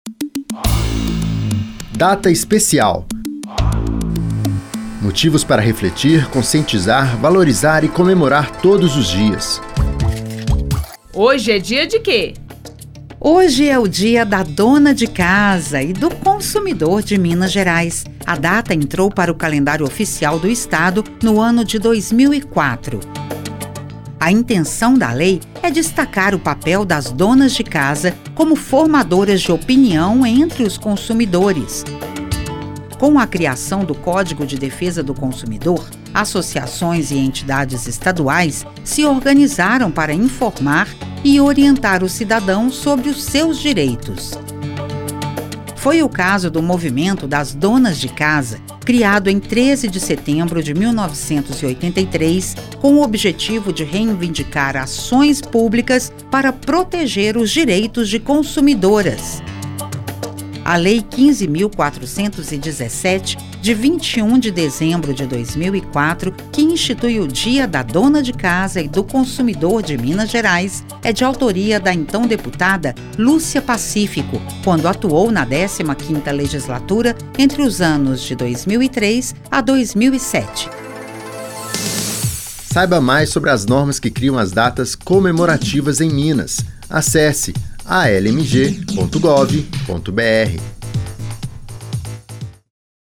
Data especial. Motivos para refletir, conscientizar, valorizar e comemorar todos os dias. Hoje é dia de quê? Hoje é o dia da dona de casa e do consumidor de Minas Gerais. A data entrou para o calendário oficial do estado no ano de 2004. A intenção da lei é destacar o papel das donas de casa como formadoras de opinião entre os consumidores. Com a criação do Código de Defesa do Consumidor, associações e entidades estaduais se organizaram para informar e orientar o cidadão sobre os seus direitos. Foi o caso do Movimento das Donas de Casa, criado em 13 de setembro de 1983, com o objetivo de reivindicar ações públicas para proteger os direitos de consumidoras. A Lei 15.417, de 21 de dezembro de 2004, que institui o Dia da Dona de Casa e do Consumidor de Minas Gerais, é de autoria da então deputada Lúcia Pacífico, quando atuou na 15ª legislatura entre os anos de 2003 a 2007. Saiba mais sobre as normas que criam as datas comemorativas em Minas. Acesse almg.gov.br.